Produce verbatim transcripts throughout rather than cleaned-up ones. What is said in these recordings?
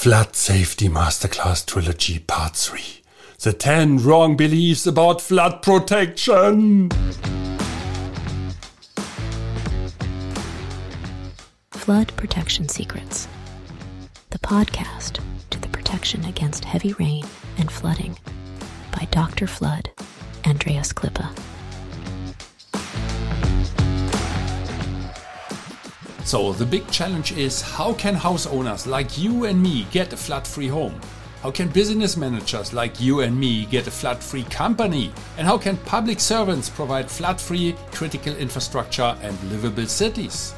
Flood Safety Masterclass Trilogy Part three. The ten Wrong Beliefs About Flood Protection. Flood Protection Secrets. The podcast to the protection against heavy rain and flooding by Doctor Flood, Andreas Klippe. So the big challenge is, how can house owners like you and me get a flood-free home? How can business managers like you and me get a flood-free company? And how can public servants provide flood-free critical infrastructure and livable cities?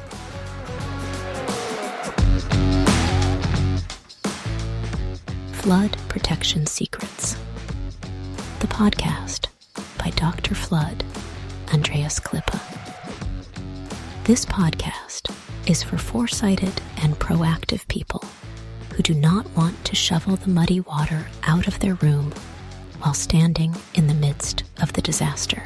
Flood Protection Secrets. The podcast by Doctor Flood, Andreas Klippe. This podcast is for foresighted and proactive people who do not want to shovel the muddy water out of their room while standing in the midst of the disaster.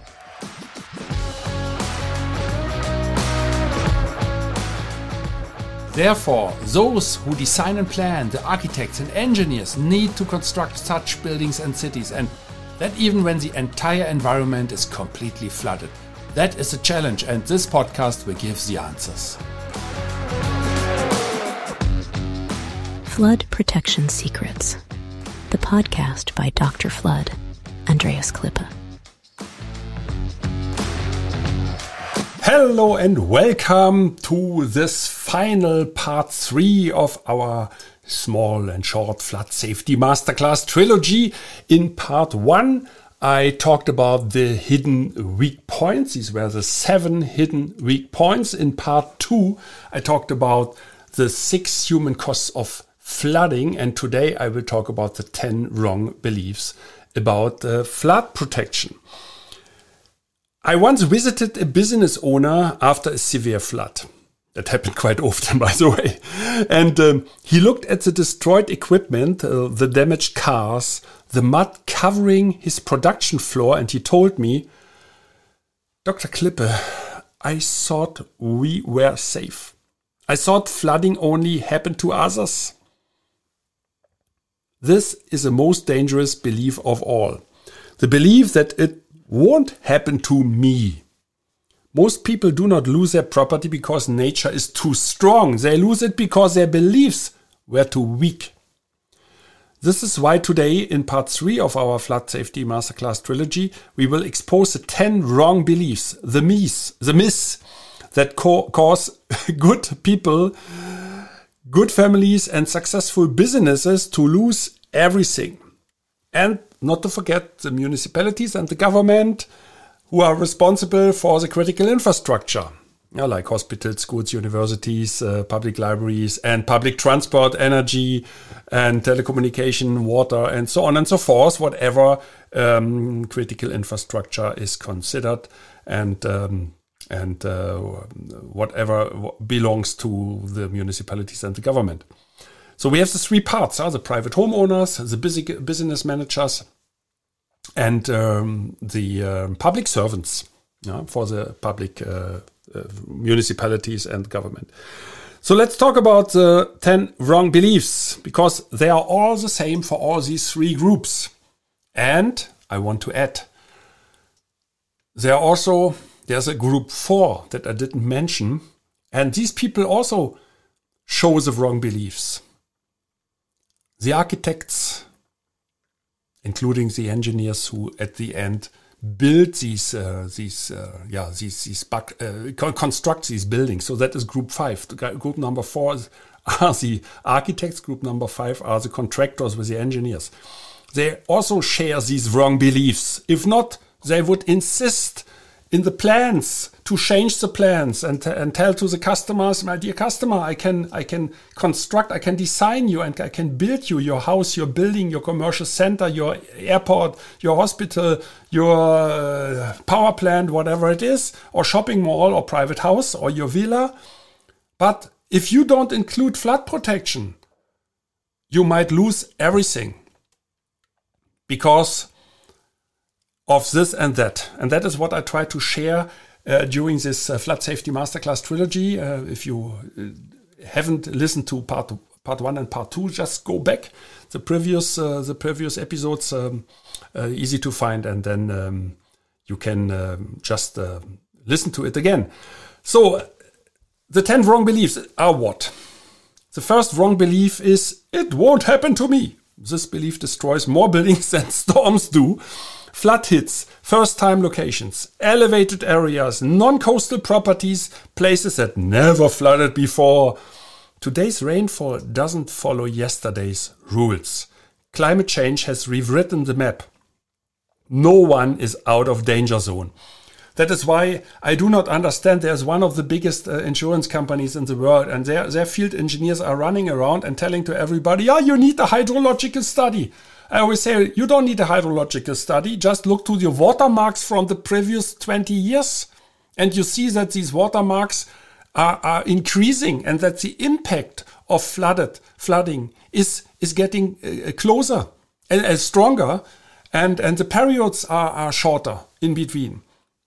Therefore, those who design and plan, the architects and engineers, need to construct such buildings and cities, and that even when the entire environment is completely flooded. That is a challenge, and this podcast will give the answers. Flood Protection Secrets. The podcast by Doctor Flood, Andreas Klippe. Hello and welcome to this final part three of our small and short flood safety masterclass trilogy. In part one, I talked about the hidden weak points. These were the seven hidden weak points. In part two, I talked about the six human costs of flooding. And today I will talk about the ten wrong beliefs about uh, flood protection. I once visited a business owner after a severe flood. That happened quite often, by the way. And um, he looked at the destroyed equipment, uh, the damaged cars, the mud covering his production floor, and he told me, Doctor Klippe, I thought we were safe. I thought flooding only happened to others. This is the most dangerous belief of all. The belief that it won't happen to me. Most people do not lose their property because nature is too strong. They lose it because their beliefs were too weak. This is why today, in part three of our Flood Safety Masterclass trilogy, we will expose the ten wrong beliefs, the myths, the myths that co- cause good people, good families and successful businesses to lose everything. And not to forget the municipalities and the government who are responsible for the critical infrastructure, yeah, like hospitals, schools, universities, uh, public libraries, and public transport, energy, and telecommunication, water, and so on and so forth, whatever um, critical infrastructure is considered, and um, and uh, whatever belongs to the municipalities and the government. So we have the three parts, uh, the private homeowners, the busy business managers, and um, the uh, public servants, yeah, for the public uh, uh, municipalities and government. So let's talk about the ten wrong beliefs, because they are all the same for all these three groups. And I want to add, there are also, there's a group four that I didn't mention, and these people also show the wrong beliefs. The architects, including the engineers who at the end build these, uh, these, uh, yeah, these, these back, uh, construct these buildings. So that is group five. Group number four is, are the architects. Group number five are the contractors with the engineers. They also share these wrong beliefs. If not, they would insist in the plans to change the plans and and tell to the customers, my dear customer, I can I can construct, I can design you, and I can build you your house, your building, your commercial center, your airport, your hospital, your uh, power plant, whatever it is, or shopping mall or private house or your villa. But if you don't include flood protection, you might lose everything because of this and that. And that is what I try to share uh, during this uh, Flood Safety Masterclass trilogy. Uh, if you uh, haven't listened to part part one and part two, just go back the previous uh, the previous episodes, um, uh, easy to find, and then um, you can um, just uh, listen to it again. So the ten wrong beliefs are what? The first wrong belief is, it won't happen to me. This belief destroys more buildings than storms do. Flood hits, first-time locations, elevated areas, non-coastal properties, places that never flooded before. Today's rainfall doesn't follow yesterday's rules. Climate change has rewritten the map. No one is out of danger zone. That is why I do not understand. There's one of the biggest uh, insurance companies in the world, and their, their field engineers are running around and telling to everybody, yeah, you need a hydrological study. I always say, you don't need a hydrological study. Just look to the watermarks from the previous twenty years, and you see that these watermarks are, are increasing, and that the impact of flooded flooding is is getting uh, closer and uh, stronger, and, and the periods are, are shorter in between.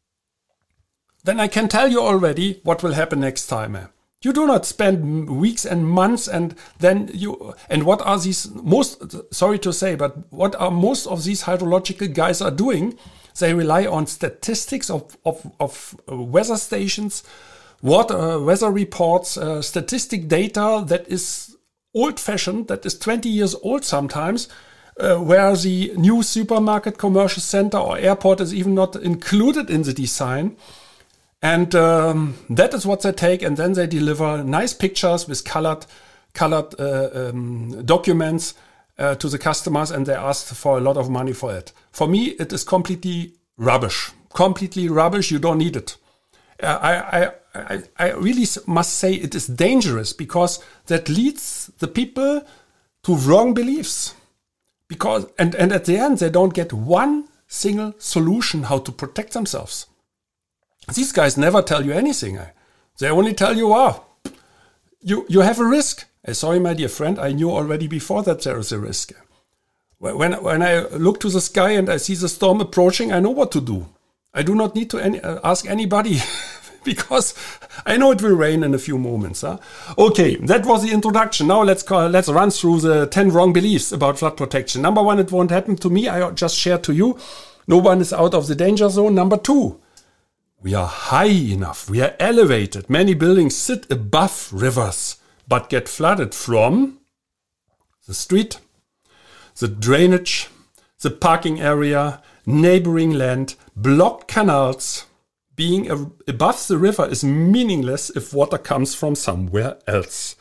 Then I can tell you already what will happen next time. You do not spend weeks and months and then you, and what are these most, sorry to say, but what are most of these hydrological guys are doing? They rely on statistics of, of, of weather stations, water, uh, weather reports, uh, statistic data that is old-fashioned, that is twenty years old sometimes, uh, where the new supermarket, commercial center or airport is even not included in the design. And um, that is what they take, and then they deliver nice pictures with colored, colored uh, um, documents uh, to the customers, and they ask for a lot of money for it. For me, it is completely rubbish. Completely rubbish. You don't need it. Uh, I, I, I, I really must say it is dangerous, because that leads the people to wrong beliefs. Because and, and at the end, they don't get one single solution how to protect themselves. These guys never tell you anything. They only tell you, ah, you, you have a risk. Uh, sorry, my dear friend, I knew already before that there is a risk. When, when I look to the sky and I see the storm approaching, I know what to do. I do not need to any, uh, ask anybody because I know it will rain in a few moments. Huh? Okay, that was the introduction. Now let's call, let's run through the ten wrong beliefs about flood protection. Number one, it won't happen to me. I just shared to you. No one is out of the danger zone. Number two, we are high enough. We are elevated. Many buildings sit above rivers, but get flooded from the street, the drainage, the parking area, neighboring land, blocked canals. Being a- above the river is meaningless if water comes from somewhere else.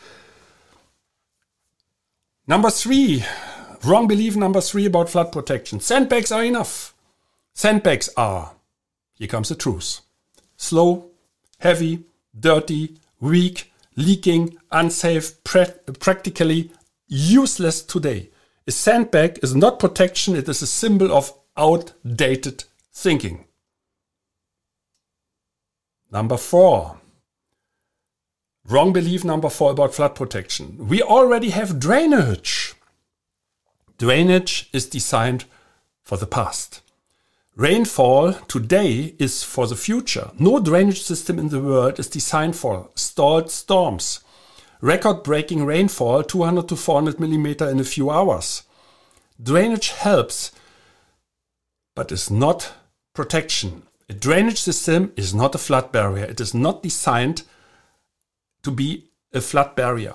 Number three, wrong belief number three about flood protection. Sandbags are enough. Sandbags are, here comes the truth, slow, heavy, dirty, weak, leaking, unsafe, pra- practically useless today. A sandbag is not protection, it is a symbol of outdated thinking. Number four. Wrong belief number four about flood protection. We already have drainage. Drainage is designed for the past. Rainfall today is for the future. No drainage system in the world is designed for stalled storms. Record-breaking rainfall, two hundred to four hundred millimeter in a few hours. Drainage helps, but is not protection. A drainage system is not a flood barrier. It is not designed to be a flood barrier.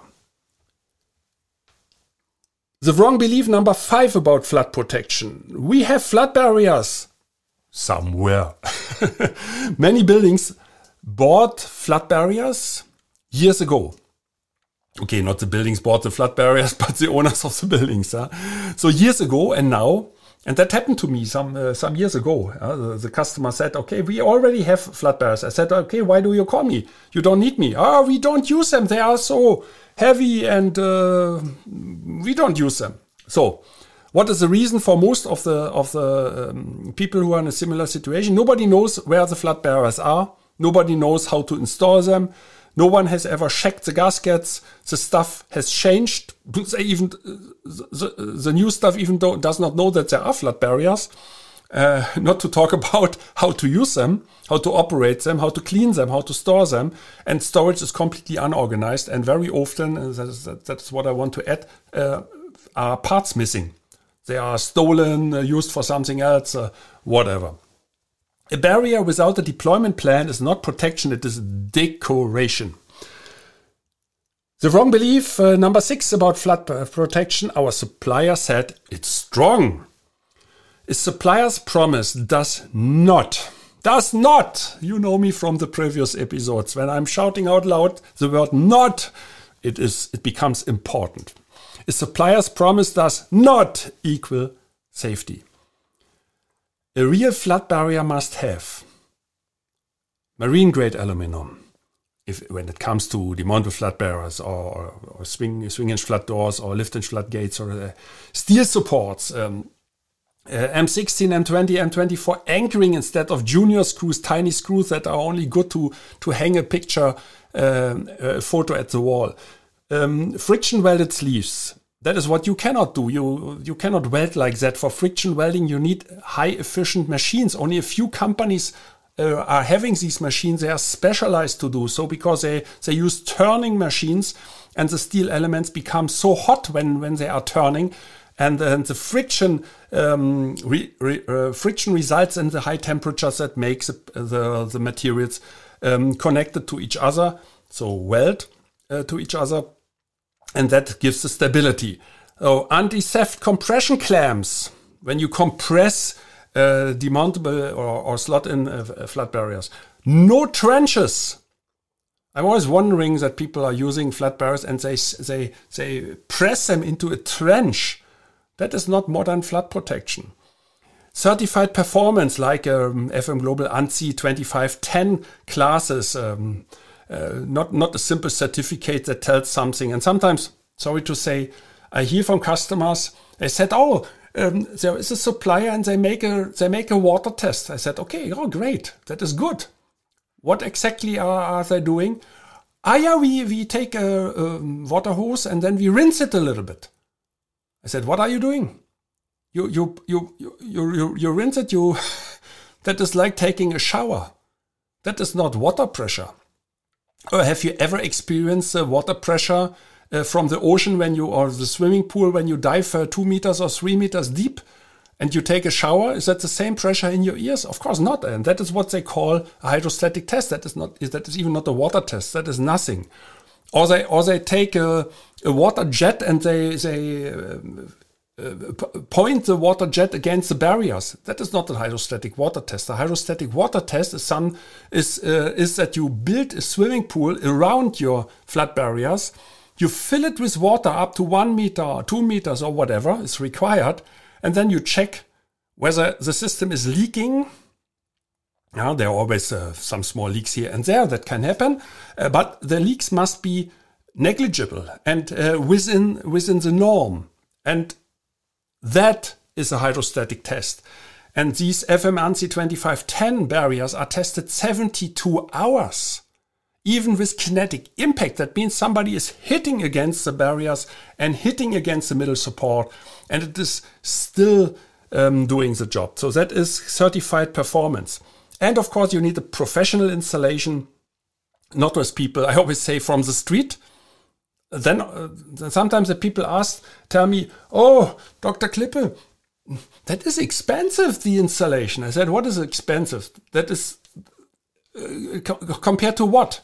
The wrong belief number five about flood protection. We have flood barriers. Somewhere. Many buildings bought flood barriers years ago. Okay, not the buildings bought the flood barriers, but the owners of the buildings. Huh? So years ago and now, and that happened to me some uh, some years ago. Uh, the, the customer said, okay, we already have flood barriers. I said, okay, why do you call me? You don't need me. Oh, we don't use them. They are so heavy and uh, we don't use them. So, what is the reason for most of the of the um, people who are in a similar situation? Nobody knows where the flood barriers are. Nobody knows how to install them. No one has ever checked the gaskets. The stuff has changed. They even the, the new stuff even do, does not know that there are flood barriers. Uh, not to talk about how to use them, how to operate them, how to clean them, how to store them. And storage is completely unorganized. And very often, uh, that's, that's what I want to add, uh, are parts missing. They are stolen, uh, used for something else, uh, whatever. A barrier without a deployment plan is not protection, it is decoration. The wrong belief, uh, number six, about flood protection. Our supplier said it's strong. A supplier's promise does not, does not, you know me from the previous episodes, when I'm shouting out loud the word not, it is, it becomes important. A supplier's promise does not equal safety. A real flood barrier must have marine-grade aluminum, if when it comes to demountable flood barriers or, or swing, swing-hinge flood doors or lift-hinge flood gates or uh, steel supports, um, uh, M sixteen, M twenty, M twenty-four anchoring instead of junior screws, tiny screws that are only good to, to hang a picture, uh, a photo at the wall. Um, friction welded sleeves. That is what you cannot do. You you cannot weld like that. For friction welding, you need high efficient machines. Only a few companies uh, are having these machines. They are specialized to do so because they, they use turning machines and the steel elements become so hot when, when they are turning. And then the friction um, re, re, uh, friction results in the high temperatures that makes the, the, the materials um, connected to each other. So weld uh, to each other. And that gives the stability. So anti-theft compression clamps, when you compress uh, demountable or, or slot-in uh, flood barriers. No trenches. I'm always wondering that people are using flood barriers and they, they, they press them into a trench. That is not modern flood protection. Certified performance like um, F M Global ANSI twenty-five ten classes, um, Uh, not not a simple certificate that tells something. And sometimes, sorry to say, I hear from customers, they said, oh, um, there is a supplier and they make a they make a water test. I said, okay, oh, great, that is good. What exactly are, are they doing? Ah, yeah, we, we take a, a water hose and then we rinse it a little bit. I said, what are you doing? You you you you you, you, you rinse it. You that is like taking a shower. That is not water pressure. Or have you ever experienced uh, water pressure uh, from the ocean when you, or the swimming pool when you dive uh, two meters or three meters deep and you take a shower? Is that the same pressure in your ears? Of course not. And that is what they call a hydrostatic test. That is not, that is even not a water test. That is nothing. Or they, or they take a, a water jet and they, they uh, uh, point the water jet against the barriers. That is not a hydrostatic water test. The hydrostatic water test is some is uh, is that you build a swimming pool around your flood barriers. You fill it with water up to one meter, or two meters, or whatever is required, and then you check whether the system is leaking. Yeah, there are always uh, some small leaks here and there that can happen, uh, but the leaks must be negligible and uh, within within the norm. And that is a hydrostatic test. And these F M ANSI twenty-five ten barriers are tested seventy-two hours, even with kinetic impact. That means somebody is hitting against the barriers and hitting against the middle support, and it is still um, doing the job. So that is certified performance. And of course, you need a professional installation, not with people, I always say, from the street. Then uh, sometimes the people ask, tell me, oh, Doctor Klippe, that is expensive, the installation. I said, what is expensive? That is, uh, co- compared to what?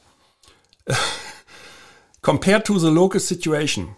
Compared to the local situation.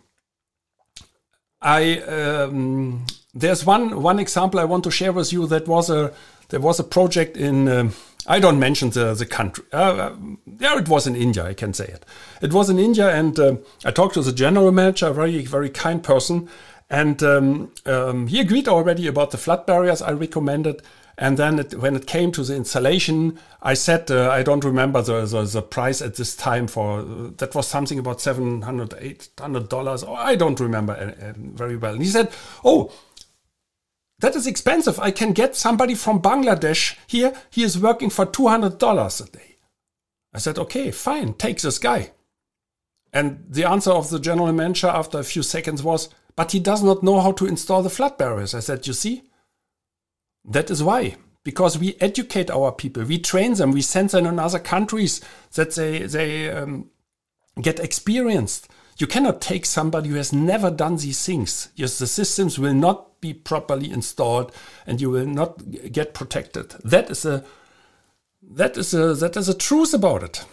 I um, there's one one example I want to share with you. That was a there was a project in um, I don't mention the the country. Uh, yeah, it was in India. I can say it. It was in India, and uh, I talked to the general manager, a very very kind person, and um, um, he agreed already about the flood barriers I recommended. And then it, when it came to the installation, I said, uh, I don't remember the, the, the price at this time for, uh, that was something about seven hundred, eight hundred dollars. Oh, I don't remember uh, uh, very well. And he said, oh, that is expensive. I can get somebody from Bangladesh here. He is working for two hundred dollars a day. I said, okay, fine, take this guy. And the answer of the general manager after a few seconds was, but he does not know how to install the flood barriers. I said, you see? That is why. Because we educate our people, we train them, we send them in other countries that they, they um, get experienced. You cannot take somebody who has never done these things. Yes, the systems will not be properly installed and you will not get protected. That is a that is a that is a truth about it.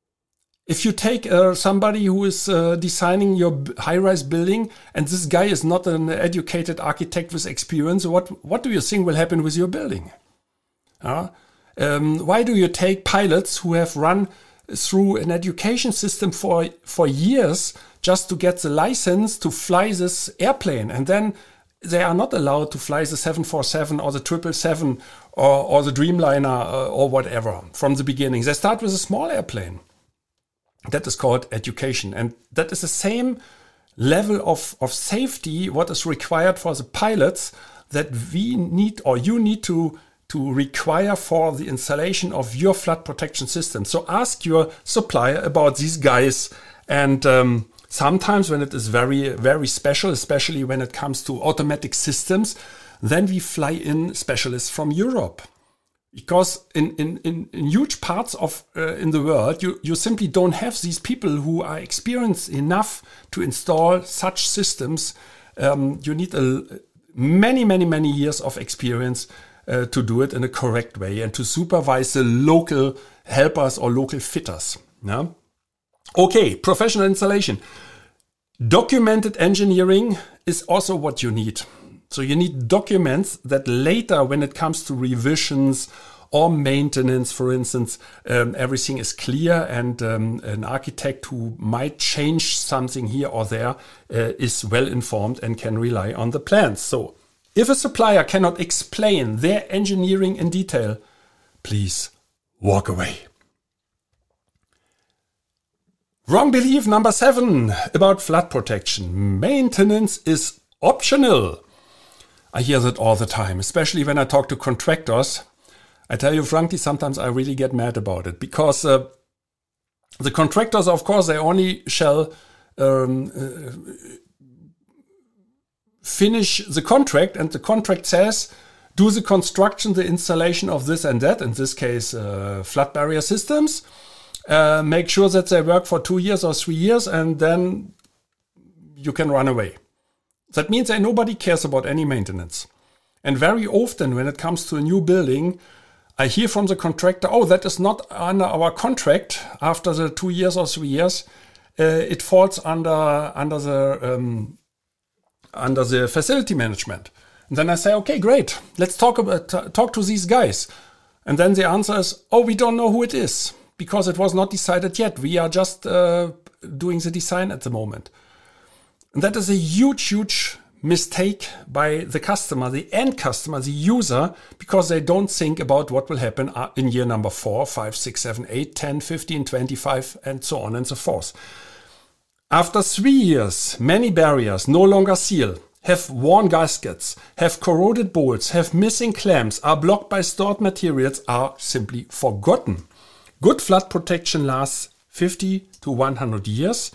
If you take uh, somebody who is uh, designing your high-rise building and this guy is not an educated architect with experience, what what do you think will happen with your building? Uh, um, why do you take pilots who have run through an education system for for years just to get the license to fly this airplane, and then they are not allowed to fly the seven forty-seven or the triple seven or, or the Dreamliner uh, or whatever from the beginning? They start with a small airplane. That is called education, and that is the same level of, of safety what is required for the pilots that we need or you need to to require for the installation of your flood protection system. So ask your supplier about these guys. And um, sometimes when it is very, very special, especially when it comes to automatic systems, then we fly in specialists from Europe. Because in, in, in, in huge parts of uh, in the world, you, you simply don't have these people who are experienced enough to install such systems. Um, you need a, many, many, many years of experience Uh, to do it in a correct way and to supervise the local helpers or local fitters. Yeah? Okay, professional installation. Documented engineering is also what you need. So you need documents that later, when it comes to revisions or maintenance, for instance, um, everything is clear, and um, an architect who might change something here or there uh, is well informed and can rely on the plans. So if a supplier cannot explain their engineering in detail, please walk away. Wrong belief number seven about flood protection. Maintenance is optional. I hear that all the time, especially when I talk to contractors. I tell you frankly, sometimes I really get mad about it, because uh, the contractors, of course, they only shall um, uh, finish the contract, and the contract says, do the construction, the installation of this and that, in this case, uh, flood barrier systems, uh, make sure that they work for two years or three years, and then you can run away. That means that nobody cares about any maintenance. And very often when it comes to a new building, I hear from the contractor, oh, that is not under our contract after the two years or three years. Uh, it falls under, under the... Um, under the facility management. And then I say, okay, great. Let's talk about t- talk to these guys. And then the answer is, oh, we don't know who it is because it was not decided yet. We are just uh, doing the design at the moment. And that is a huge, huge mistake by the customer, the end customer, the user, because they don't think about what will happen in year number four, five, six, seven, eight, ten, fifteen, twenty-five, and so on and so forth. After three years, many barriers no longer seal, have worn gaskets, have corroded bolts, have missing clamps, are blocked by stored materials, are simply forgotten. Good flood protection lasts fifty to one hundred years.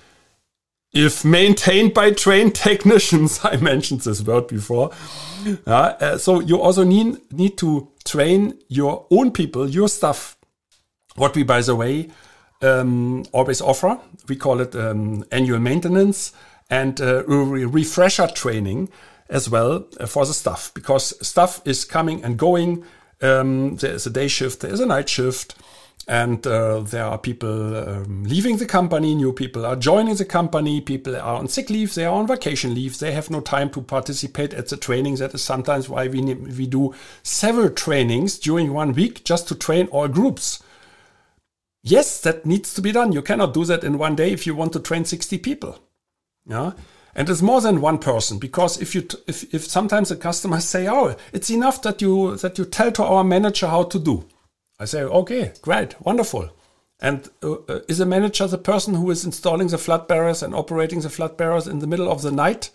If maintained by trained technicians, I mentioned this word before. Uh, uh, so you also need, need to train your own people, your staff. What we, by the way, Um, always offer. We call it um, annual maintenance and uh, re- refresher training as well uh, for the staff, because staff is coming and going. Um, there is a day shift, there is a night shift, and uh, there are people um, leaving the company, new people are joining the company, people are on sick leave, they are on vacation leave, they have no time to participate at the training. That is sometimes why we ne- we do several trainings during one week just to train all groups. Yes, that needs to be done. You cannot do that in one day if you want to train sixty people. Yeah, and it's more than one person, because if you t- if if sometimes the customers say, "Oh, it's enough that you that you tell to our manager how to do," I say, "Okay, great, wonderful." And uh, uh, is a manager the person who is installing the flood barriers and operating the flood barriers in the middle of the night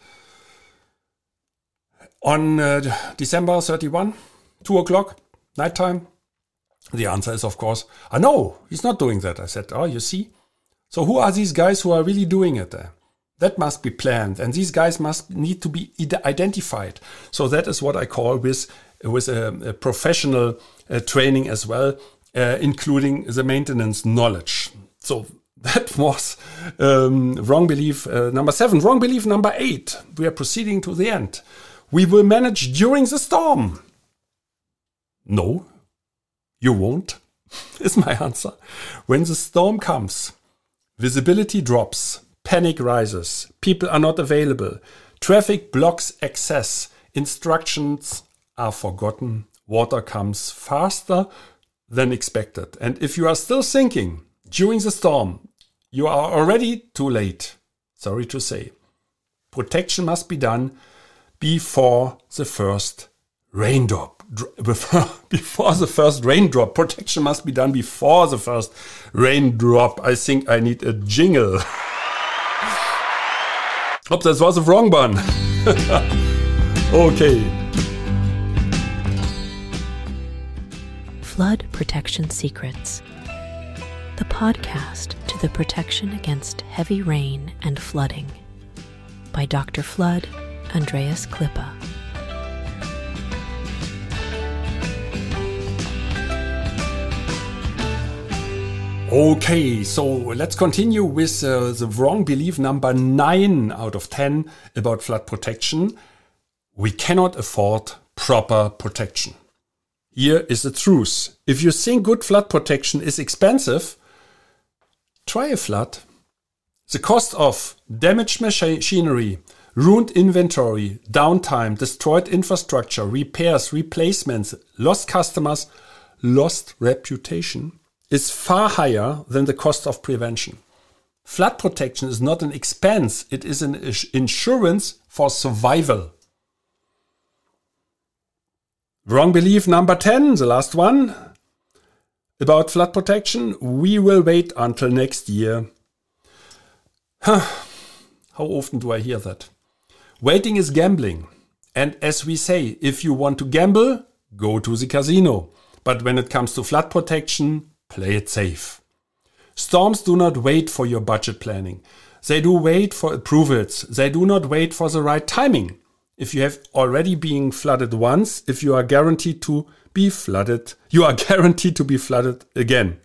on uh, December thirty-first, two o'clock, nighttime? The answer is, of course, ah, no, he's not doing that. I said, oh, you see? So who are these guys who are really doing it there? That must be planned, and these guys must need to be identified. So that is what I call with with a, a professional uh, training as well, uh, including the maintenance knowledge. So that was um, wrong belief uh, number seven. Wrong belief number eight. We are proceeding to the end. We will manage during the storm. No, you won't, is my answer. When the storm comes, visibility drops, panic rises, people are not available, traffic blocks access, instructions are forgotten, water comes faster than expected. And if you are still thinking during the storm, you are already too late. Sorry to say. Protection must be done before the first raindrop. Before, before the first raindrop. Protection must be done before the first raindrop. I think I need a jingle. Oops, that was the wrong one. Okay. Flood Protection Secrets. The podcast to the protection against heavy rain and flooding. By Doctor Flood, Andreas Klippa. Okay, so let's continue with uh, the wrong belief number nine out of ten about flood protection. We cannot afford proper protection. Here is the truth. If you think good flood protection is expensive, try a flood. The cost of damaged machinery, ruined inventory, downtime, destroyed infrastructure, repairs, replacements, lost customers, lost reputation is far higher than the cost of prevention. Flood protection is not an expense, it is an insurance for survival. Wrong belief number ten, the last one, about flood protection. We will wait until next year. Huh. How often do I hear that? Waiting is gambling. And as we say, if you want to gamble, go to the casino. But when it comes to flood protection, play it safe. Storms do not wait for your budget planning. They do wait for approvals. They do not wait for the right timing. If you have already been flooded once, if you are guaranteed to be flooded, you are guaranteed to be flooded again.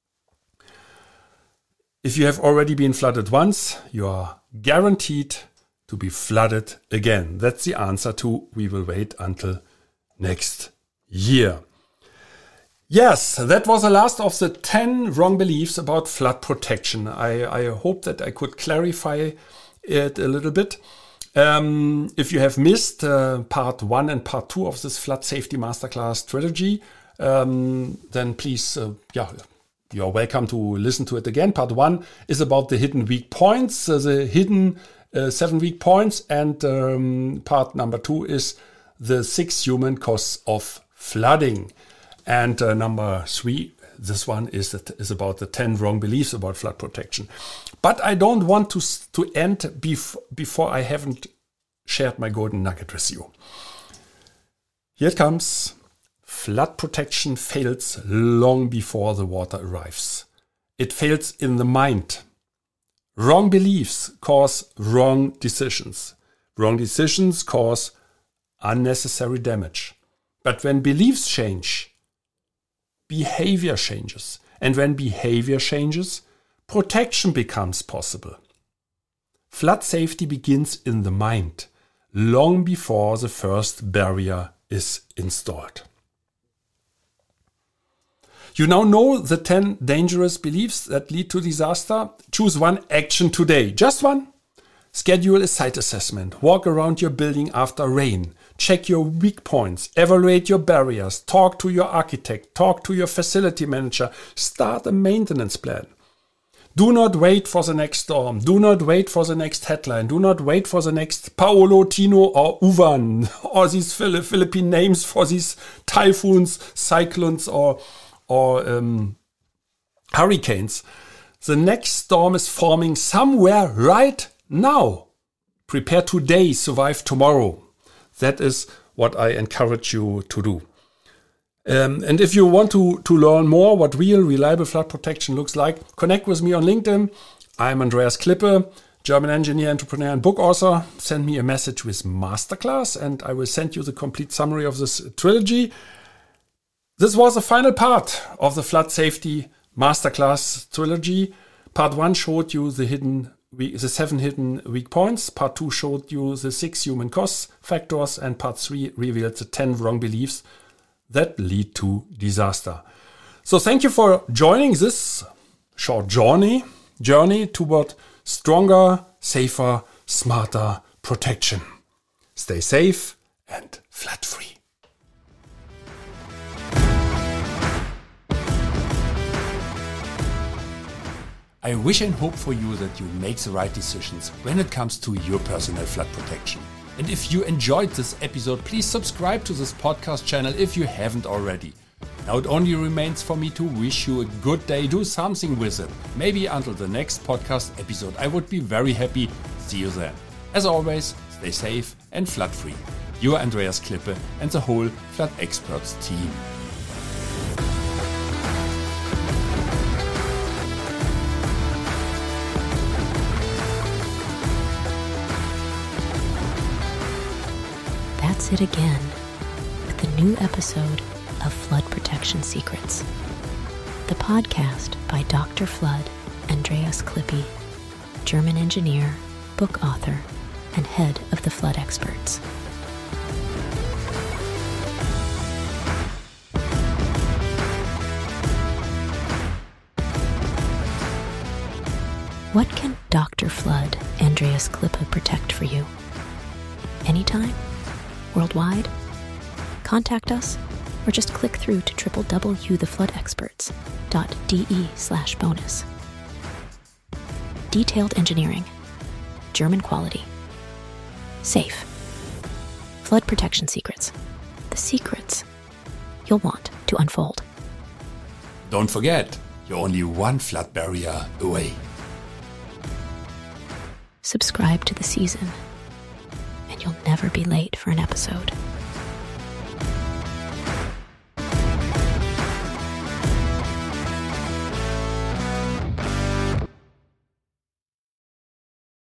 If you have already been flooded once, you are guaranteed to be flooded again. That's the answer to we will wait until next year. Yes, that was the last of the ten wrong beliefs about flood protection. I, I hope that I could clarify it a little bit. Um, if you have missed uh, part one and part two of this Flood Safety Masterclass trilogy, um, then please, uh, yeah, you're welcome to listen to it again. Part one is about the hidden weak points, uh, the hidden uh, seven weak points, and um, part number two is the six human costs of flooding. And uh, number three, this one is that is about the ten wrong beliefs about flood protection. But I don't want to to end bef- before I haven't shared my golden nugget with you. Here it comes. Flood protection fails long before the water arrives. It fails in the mind. Wrong beliefs cause wrong decisions. Wrong decisions cause unnecessary damage. But when beliefs change, behavior changes. And when behavior changes, protection becomes possible. Flood safety begins in the mind, long before the first barrier is installed. You now know the ten dangerous beliefs that lead to disaster. Choose one action today. Just one. Schedule a site assessment. Walk around your building after rain. Check your weak points. Evaluate your barriers. Talk to your architect. Talk to your facility manager. Start a maintenance plan. Do not wait for the next storm. Do not wait for the next headline. Do not wait for the next Paolo, Tino, or Uvan, or these Philippine names for these typhoons, cyclones, or or um, hurricanes. The next storm is forming somewhere right now. Prepare today, survive tomorrow. That is what I encourage you to do. Um, and if you want to, to learn more what real, reliable flood protection looks like, connect with me on LinkedIn. I'm Andreas Klippe. German engineer, entrepreneur, and book author. Send me a message with masterclass and I will send you the complete summary of this trilogy. This was the final part of the flood safety masterclass trilogy. Part one showed you the hidden, the seven hidden weak points. Part two showed you the six human cost factors, and part three revealed the ten wrong beliefs that lead to disaster. So thank you for joining this short journey, journey toward stronger, safer, smarter protection. Stay safe and flood free. I wish and hope for you that you make the right decisions when it comes to your personal flood protection. And if you enjoyed this episode, please subscribe to this podcast channel if you haven't already. Now it only remains for me to wish you a good day. Do something with it. Maybe until the next podcast episode. I would be very happy. See you then. As always, stay safe and flood free. Your Andreas Klippe and the whole Flood Experts team. That's it again with the new episode of Flood Protection Secrets, the podcast by Doctor Flood, Andreas Klippe, German engineer, book author, and head of the Flood Experts. What can Doctor Flood, Andreas Klippe protect for you? Anytime? Worldwide? Contact us or just click through to www.thefloodexperts.de slash bonus. Detailed engineering. German quality. Safe. Flood protection secrets. The secrets you'll want to unfold. Don't forget, you're only one flood barrier away. Subscribe to the season, and you'll never be late for an episode.